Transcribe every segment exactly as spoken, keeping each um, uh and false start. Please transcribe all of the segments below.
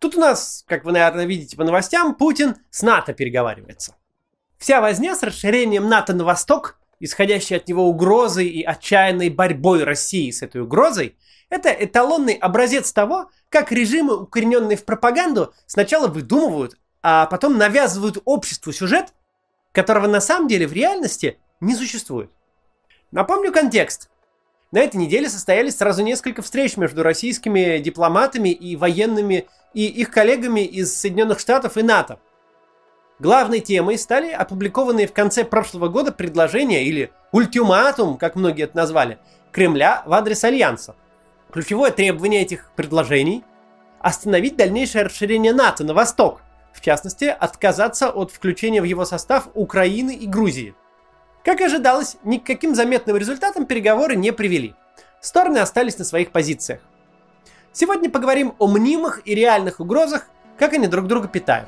Тут у нас, как вы, наверное, видите по новостям, Путин с НАТО переговаривается. Вся возня с расширением НАТО на восток, исходящей от него угрозой и отчаянной борьбой России с этой угрозой, это эталонный образец того, как режимы, укорененные в пропаганду, сначала выдумывают, а потом навязывают обществу сюжет, которого на самом деле в реальности не существует. Напомню контекст. На этой неделе состоялись сразу несколько встреч между российскими дипломатами и военными и их коллегами из Соединенных Штатов и НАТО. Главной темой стали опубликованные в конце прошлого года предложения, или ультиматум, как многие это назвали, Кремля в адрес Альянса. Ключевое требование этих предложений – остановить дальнейшее расширение НАТО на восток, в частности, отказаться от включения в его состав Украины и Грузии. Как и ожидалось, ни к каким заметным результатам переговоры не привели. Стороны остались на своих позициях. Сегодня поговорим о мнимых и реальных угрозах, как они друг друга питают.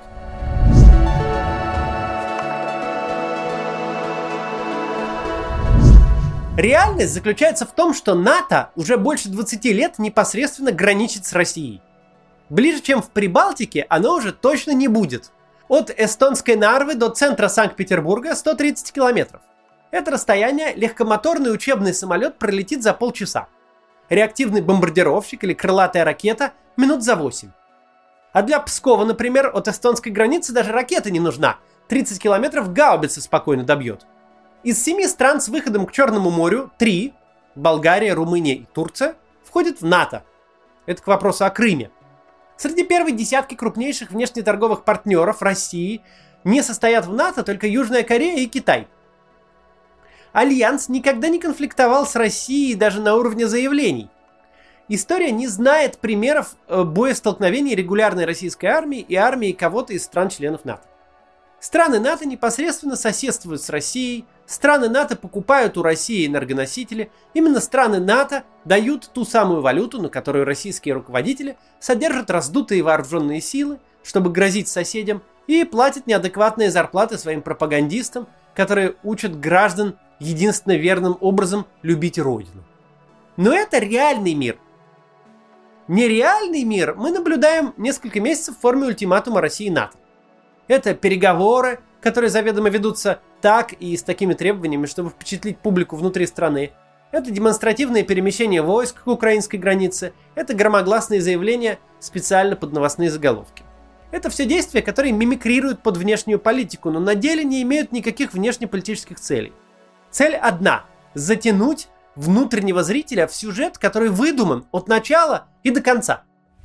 Реальность заключается в том, что НАТО уже больше двадцати лет непосредственно граничит с Россией. Ближе, чем в Прибалтике, оно уже точно не будет. От эстонской Нарвы до центра Санкт-Петербурга сто тридцать километров. Это расстояние легкомоторный учебный самолет пролетит за полчаса. Реактивный бомбардировщик или крылатая ракета минут за восемь. А для Пскова, например, от эстонской границы даже ракета не нужна. тридцать километров гаубица спокойно добьет. Из семи стран с выходом к Черному морю три – Болгария, Румыния и Турция – входят в НАТО. Это к вопросу о Крыме. Среди первой десятки крупнейших внешнеторговых партнеров России не состоят в НАТО только Южная Корея и Китай. Альянс никогда не конфликтовал с Россией даже на уровне заявлений. История не знает примеров боестолкновений регулярной российской армии и армии кого-то из стран-членов НАТО. Страны НАТО непосредственно соседствуют с Россией, страны НАТО покупают у России энергоносители, именно страны НАТО дают ту самую валюту, на которую российские руководители содержат раздутые вооруженные силы, чтобы грозить соседям, и платят неадекватные зарплаты своим пропагандистам, которые учат граждан единственно верным образом любить Родину. Но это реальный мир. Нереальный мир мы наблюдаем несколько месяцев в форме ультиматума России и НАТО. Это переговоры, которые заведомо ведутся так и с такими требованиями, чтобы впечатлить публику внутри страны. Это демонстративное перемещение войск к украинской границе. Это громогласные заявления специально под новостные заголовки. Это все действия, которые мимикрируют под внешнюю политику, но на деле не имеют никаких внешнеполитических целей. Цель одна – затянуть внутреннего зрителя в сюжет, который выдуман от начала и до конца.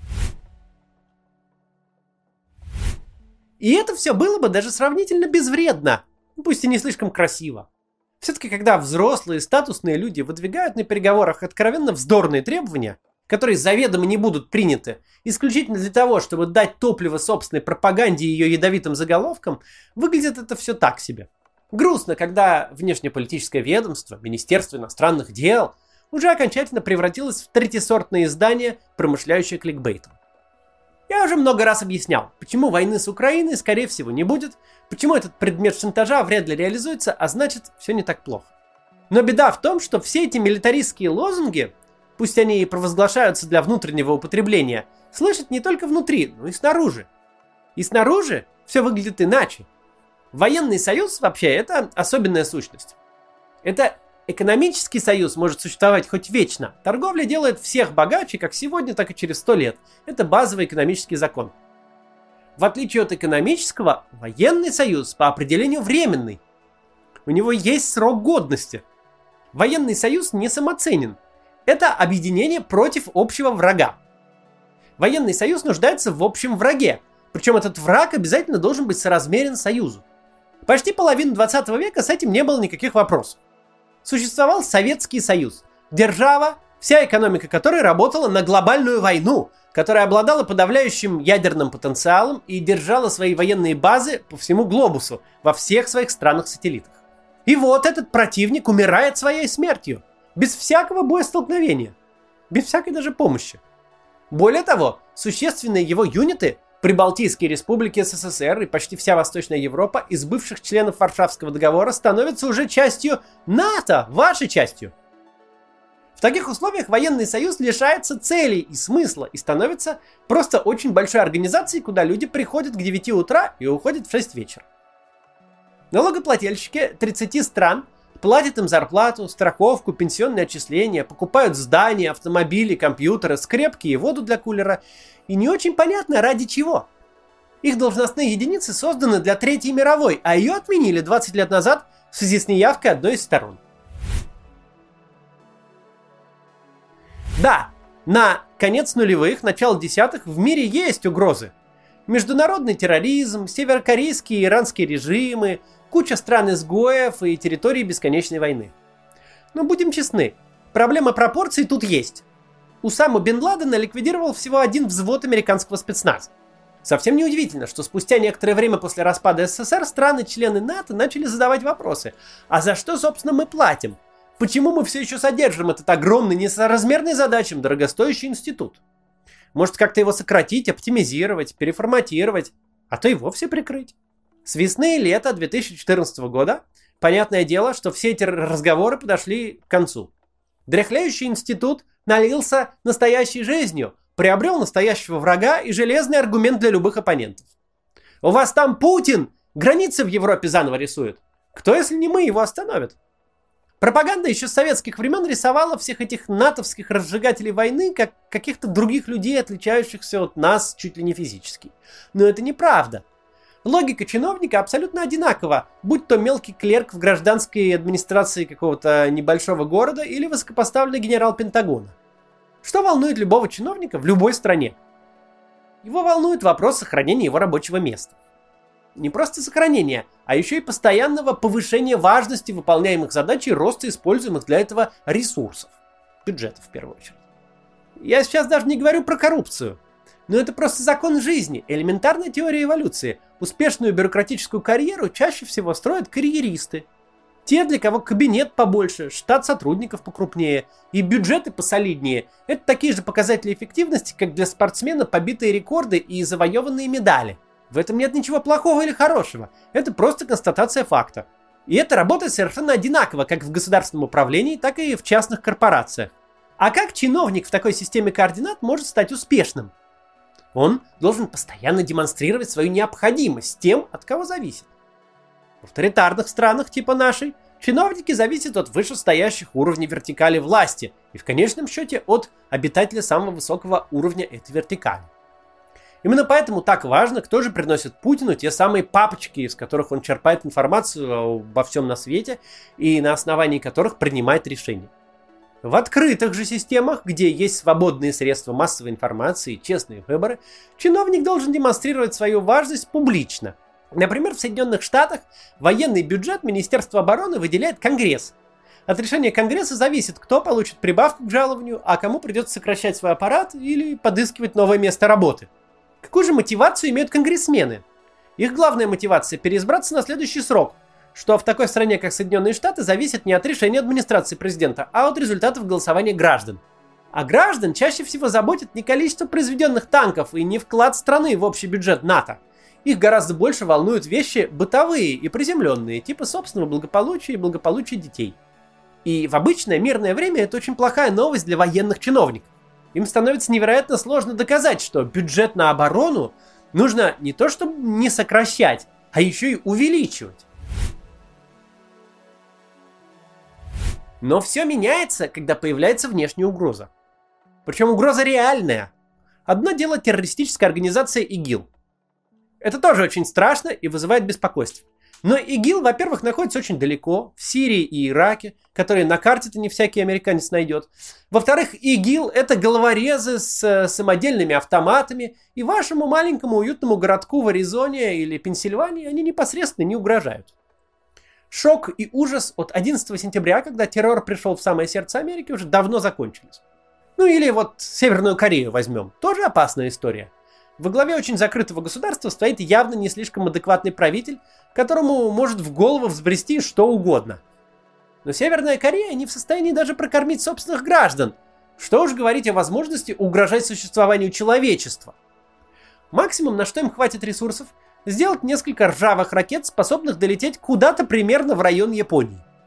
И это все было бы даже сравнительно безвредно, пусть и не слишком красиво. Все-таки, когда взрослые статусные люди выдвигают на переговорах откровенно вздорные требования, которые заведомо не будут приняты, исключительно для того, чтобы дать топливо собственной пропаганде и ее ядовитым заголовкам, выглядит это все так себе. Грустно, когда внешнеполитическое ведомство, Министерство иностранных дел, уже окончательно превратилось в третьесортное издание, промышляющее кликбейтом. Я уже много раз объяснял, почему войны с Украиной, скорее всего, не будет, почему этот предмет шантажа вряд ли реализуется, а значит, все не так плохо. Но беда в том, что все эти милитаристские лозунги, пусть они и провозглашаются для внутреннего употребления, слышат не только внутри, но и снаружи. И снаружи все выглядит иначе. Военный союз вообще это особенная сущность. Это экономический союз может существовать хоть вечно. Торговля делает всех богаче как сегодня, так и через сто лет. Это базовый экономический закон. В отличие от экономического, военный союз по определению временный. У него есть срок годности. Военный союз не самоценен. Это объединение против общего врага. Военный союз нуждается в общем враге. Причем этот враг обязательно должен быть соразмерен союзу. Почти половину двадцатого века с этим не было никаких вопросов. Существовал Советский Союз. Держава, вся экономика которой работала на глобальную войну, которая обладала подавляющим ядерным потенциалом и держала свои военные базы по всему глобусу, во всех своих странах-сателлитах. И вот этот противник умирает своей смертью, без всякого боестолкновения, без всякой даже помощи. Более того, существенные его юниты, Прибалтийские республики СССР и почти вся Восточная Европа из бывших членов Варшавского договора становятся уже частью НАТО, вашей частью. В таких условиях военный союз лишается целей и смысла и становится просто очень большой организацией, куда люди приходят к девяти утра и уходят в шесть вечера. Налогоплательщики тридцати стран платят им зарплату, страховку, пенсионные отчисления, покупают здания, автомобили, компьютеры, скрепки и воду для кулера. И не очень понятно, ради чего. Их должностные единицы созданы для Третьей мировой, а ее отменили двадцать лет назад в связи с неявкой одной из сторон. Да, на конец нулевых, начало десятых в мире есть угрозы. Международный терроризм, северокорейские и иранские режимы, куча стран-изгоев и территории бесконечной войны. Но будем честны, проблема пропорций тут есть. Усаму бен Ладена ликвидировал всего один взвод американского спецназа. Совсем неудивительно, что спустя некоторое время после распада СССР страны-члены НАТО начали задавать вопросы. А за что, собственно, мы платим? Почему мы все еще содержим этот огромный, несоразмерный задачам дорогостоящий институт? Может, как-то его сократить, оптимизировать, переформатировать, а то и вовсе прикрыть? С весны и лета две тысячи четырнадцатого года, понятное дело, что все эти разговоры подошли к концу. Дряхлеющий институт налился настоящей жизнью, приобрел настоящего врага и железный аргумент для любых оппонентов. У вас там Путин границы в Европе заново рисует. Кто, если не мы, его остановит? Пропаганда еще с советских времен рисовала всех этих натовских разжигателей войны как каких-то других людей, отличающихся от нас чуть ли не физически. Но это неправда. Логика чиновника абсолютно одинакова, будь то мелкий клерк в гражданской администрации какого-то небольшого города или высокопоставленный генерал Пентагона. Что волнует любого чиновника в любой стране? Его волнует вопрос сохранения его рабочего места. Не просто сохранения, а еще и постоянного повышения важности выполняемых задач и роста используемых для этого ресурсов. Бюджета, в первую очередь. Я сейчас даже не говорю про коррупцию. Но это просто закон жизни, элементарная теория эволюции. Успешную бюрократическую карьеру чаще всего строят карьеристы. Те, для кого кабинет побольше, штат сотрудников покрупнее и бюджеты посолиднее, это такие же показатели эффективности, как для спортсмена побитые рекорды и завоеванные медали. В этом нет ничего плохого или хорошего. Это просто констатация факта. И это работает совершенно одинаково как в государственном управлении, так и в частных корпорациях. А как чиновник в такой системе координат может стать успешным? Он должен постоянно демонстрировать свою необходимость тем, от кого зависит. В авторитарных странах типа нашей чиновники зависят от вышестоящих уровней вертикали власти и в конечном счете от обитателя самого высокого уровня этой вертикали. Именно поэтому так важно, кто же приносит Путину те самые папочки, из которых он черпает информацию обо всем на свете и на основании которых принимает решения. В открытых же системах, где есть свободные средства массовой информации и честные выборы, чиновник должен демонстрировать свою важность публично. Например, в Соединенных Штатах военный бюджет Министерства обороны выделяет Конгресс. От решения Конгресса зависит, кто получит прибавку к жалованию, а кому придется сокращать свой аппарат или подыскивать новое место работы. Какую же мотивацию имеют конгрессмены? Их главная мотивация – переизбраться на следующий срок, что в такой стране, как Соединенные Штаты, зависит не от решения администрации президента, а от результатов голосования граждан. А граждан чаще всего заботит не количество произведенных танков и не вклад страны в общий бюджет НАТО. Их гораздо больше волнуют вещи бытовые и приземленные, типа собственного благополучия и благополучия детей. И в обычное мирное время это очень плохая новость для военных чиновников. Им становится невероятно сложно доказать, что бюджет на оборону нужно не то чтобы не сокращать, а еще и увеличивать. Но все меняется, когда появляется внешняя угроза. Причем угроза реальная. Одно дело террористическая организация ИГИЛ. Это тоже очень страшно и вызывает беспокойство. Но ИГИЛ, во-первых, находится очень далеко, в Сирии и Ираке, которые на карте-то не всякий американец найдет. Во-вторых, ИГИЛ — это головорезы с самодельными автоматами, и вашему маленькому уютному городку в Аризоне или Пенсильвании они непосредственно не угрожают. Шок и ужас от одиннадцатого сентября, когда террор пришел в самое сердце Америки, уже давно закончились. Ну или вот Северную Корею возьмем. Тоже опасная история. Во главе очень закрытого государства стоит явно не слишком адекватный правитель, которому может в голову взбрести что угодно. Но Северная Корея не в состоянии даже прокормить собственных граждан. Что уж говорить о возможности угрожать существованию человечества. Максимум, на что им хватит ресурсов, сделать несколько ржавых ракет, способных долететь куда-то примерно в район Японии.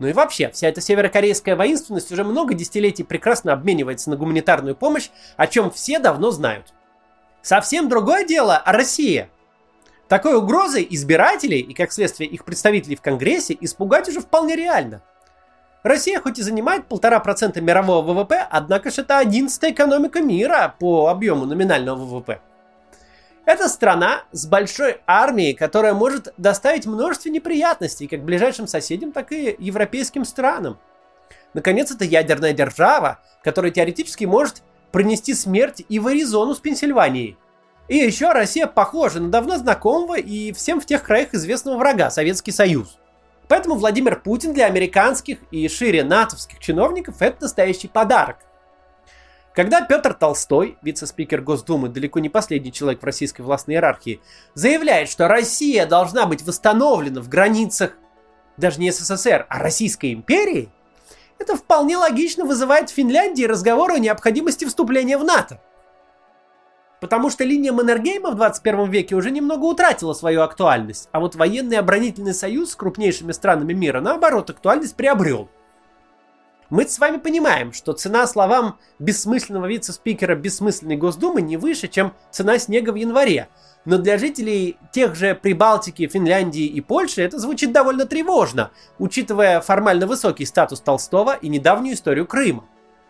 Ну и вообще, вся эта северокорейская воинственность уже много десятилетий прекрасно обменивается на гуманитарную помощь, о чем все давно знают. Совсем другое дело о России. Такой угрозой избирателей и, как следствие, их представителей в Конгрессе испугать уже вполне реально. Россия хоть и занимает полтора процента мирового ВВП, однако же это одиннадцатая экономика мира по объему номинального ВВП. Это страна с большой армией, которая может доставить множество неприятностей как ближайшим соседям, так и европейским странам. Наконец, это ядерная держава, которая теоретически может принести смерть и в Аризону с Пенсильванией. И еще Россия похожа на давно знакомого и всем в тех краях известного врага – Советский Союз. Поэтому Владимир Путин для американских и шире натовских чиновников – это настоящий подарок. Когда Петр Толстой, вице-спикер Госдумы, далеко не последний человек в российской властной иерархии, заявляет, что Россия должна быть восстановлена в границах даже не СССР, а Российской империи, это вполне логично вызывает в Финляндии разговоры о необходимости вступления в НАТО. Потому что линия Маннергейма в двадцать первом веке уже немного утратила свою актуальность, а вот военный оборонительный союз с крупнейшими странами мира, наоборот, актуальность приобрел. Мы с вами понимаем, что цена словам бессмысленного вице-спикера Бессмысленной Госдумы не выше, чем цена снега в январе. Но для жителей тех же Прибалтики, Финляндии и Польши это звучит довольно тревожно, учитывая формально высокий статус Толстого и недавнюю историю Крыма.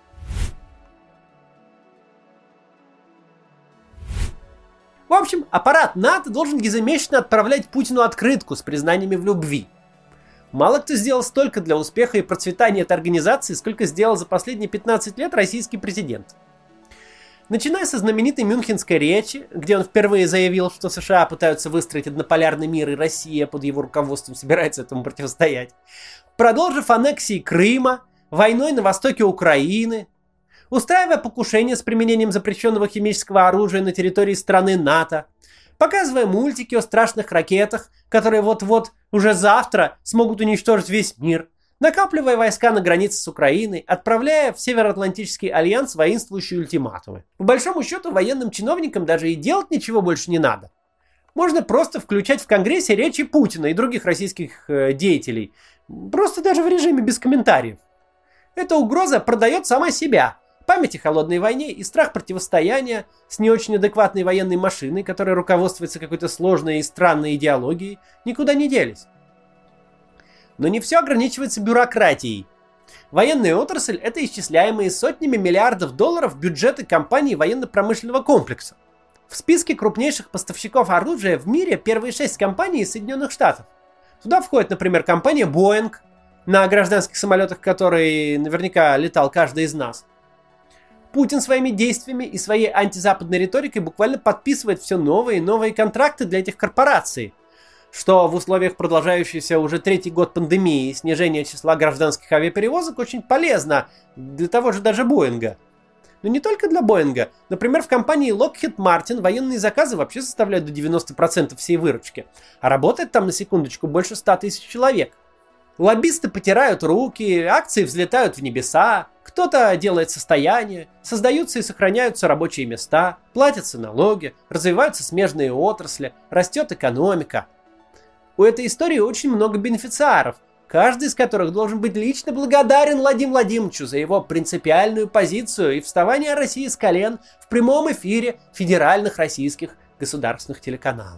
В общем, аппарат НАТО должен ежемесячно отправлять Путину открытку с признаниями в любви. Мало кто сделал столько для успеха и процветания этой организации, сколько сделал за последние пятнадцать лет российский президент. Начиная со знаменитой мюнхенской речи, где он впервые заявил, что США пытаются выстроить однополярный мир, и Россия под его руководством собирается этому противостоять. Продолжив аннексией Крыма, войной на востоке Украины, устраивая покушения с применением запрещенного химического оружия на территории страны НАТО, показывая мультики о страшных ракетах, которые вот-вот уже завтра смогут уничтожить весь мир, накапливая войска на границе с Украиной, отправляя в Североатлантический альянс воинствующие ультиматумы. По большому счету, военным чиновникам даже и делать ничего больше не надо. Можно просто включать в Конгрессе речи Путина и других российских э, деятелей, просто даже в режиме без комментариев. Эта угроза продает сама себя. Память о холодной войне и страх противостояния с не очень адекватной военной машиной, которая руководствуется какой-то сложной и странной идеологией, никуда не делись. Но не все ограничивается бюрократией. Военная отрасль – это исчисляемые сотнями миллиардов долларов бюджеты компаний военно-промышленного комплекса. В списке крупнейших поставщиков оружия в мире первые шесть компаний из Соединенных Штатов. Туда входит, например, компания Boeing, на гражданских самолетах которой наверняка летал каждый из нас. Путин своими действиями и своей антизападной риторикой буквально подписывает все новые и новые контракты для этих корпораций, что в условиях продолжающейся уже третий год пандемии и снижения числа гражданских авиаперевозок очень полезно для того же даже Боинга. Но не только для Боинга. Например, в компании Lockheed Martin военные заказы вообще составляют до девяноста процентов всей выручки, а работает там, на секундочку, больше ста тысяч человек. Лоббисты потирают руки, акции взлетают в небеса, кто-то делает состояние, создаются и сохраняются рабочие места, платятся налоги, развиваются смежные отрасли, растет экономика. У этой истории очень много бенефициаров, каждый из которых должен быть лично благодарен Владимиру Владимировичу за его принципиальную позицию и вставание России с колен в прямом эфире федеральных российских государственных телеканалов.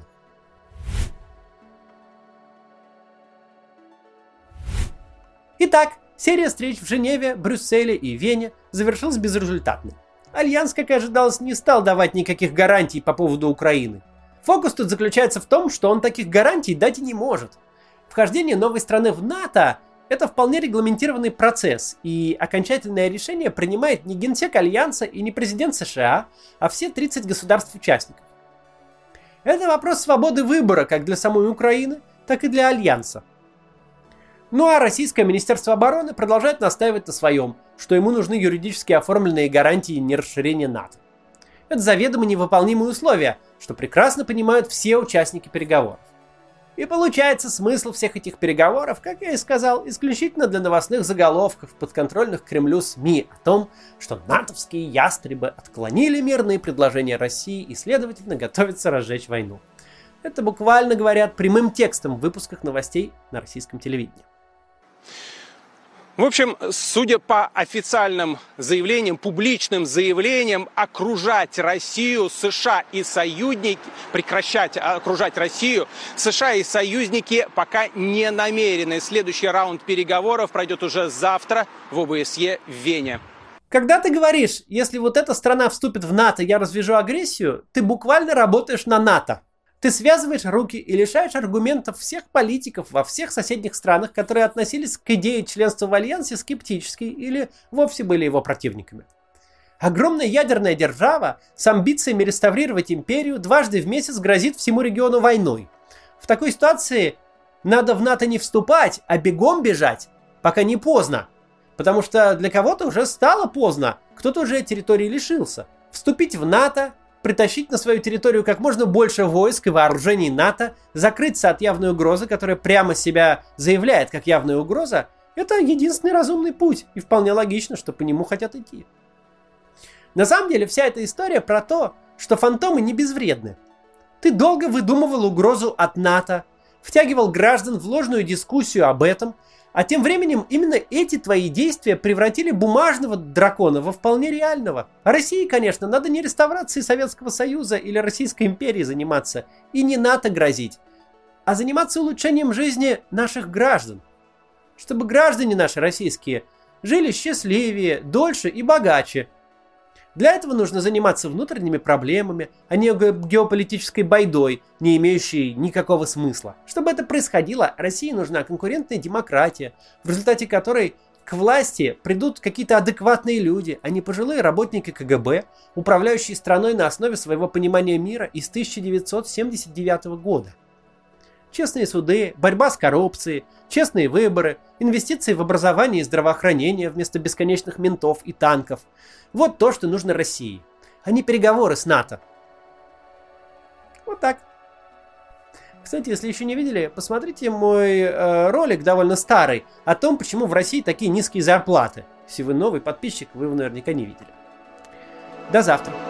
Итак, серия встреч в Женеве, Брюсселе и Вене завершилась безрезультатно. Альянс, как и ожидалось, не стал давать никаких гарантий по поводу Украины. Фокус тут заключается в том, что он таких гарантий дать и не может. Вхождение новой страны в НАТО – это вполне регламентированный процесс, и окончательное решение принимает не генсек Альянса и не президент США, а все тридцать государств-участников. Это вопрос свободы выбора как для самой Украины, так и для Альянса. Ну а российское Министерство обороны продолжает настаивать на своем, что ему нужны юридически оформленные гарантии нерасширения НАТО. Это заведомо невыполнимые условия, что прекрасно понимают все участники переговоров. И получается, смысл всех этих переговоров, как я и сказал, исключительно для новостных заголовков подконтрольных Кремлю СМИ о том, что натовские ястребы отклонили мирные предложения России и, следовательно, готовятся разжечь войну. Это буквально говорят прямым текстом в выпусках новостей на российском телевидении. В общем, судя по официальным заявлениям, публичным заявлениям, окружать Россию, США и союзники, прекращать окружать Россию, США и союзники пока не намерены. Следующий раунд переговоров пройдет уже завтра в о бэ эс е в Вене. Когда ты говоришь, если вот эта страна вступит в НАТО, я развяжу агрессию, ты буквально работаешь на НАТО. Ты связываешь руки и лишаешь аргументов всех политиков во всех соседних странах, которые относились к идее членства в Альянсе скептически или вовсе были его противниками. Огромная ядерная держава с амбициями реставрировать империю дважды в месяц грозит всему региону войной. В такой ситуации надо в НАТО не вступать, а бегом бежать, пока не поздно. Потому что для кого-то уже стало поздно, кто-то уже территории лишился. Вступить в НАТО, притащить на свою территорию как можно больше войск и вооружений НАТО, закрыться от явной угрозы, которая прямо себя заявляет как явная угроза, это единственный разумный путь, и вполне логично, что по нему хотят идти. На самом деле вся эта история про то, что фантомы не безвредны. Ты долго выдумывал угрозу от НАТО, втягивал граждан в ложную дискуссию об этом, а тем временем именно эти твои действия превратили бумажного дракона во вполне реального. А России, конечно, надо не реставрацией Советского Союза или Российской империи заниматься, и не НАТО грозить, а заниматься улучшением жизни наших граждан. Чтобы граждане наши российские жили счастливее, дольше и богаче. Для этого нужно заниматься внутренними проблемами, а не геополитической байдой, не имеющей никакого смысла. Чтобы это происходило, России нужна конкурентная демократия, в результате которой к власти придут какие-то адекватные люди, а не пожилые работники ка гэ бэ, управляющие страной на основе своего понимания мира из тысяча девятьсот семьдесят девятого года. Честные суды, борьба с коррупцией, честные выборы, инвестиции в образование и здравоохранение вместо бесконечных ментов и танков. Вот то, что нужно России, а не переговоры с НАТО. Вот так. Кстати, если еще не видели, посмотрите мой э, ролик, довольно старый, о том, почему в России такие низкие зарплаты. Если вы новый подписчик, вы его наверняка не видели. До завтра.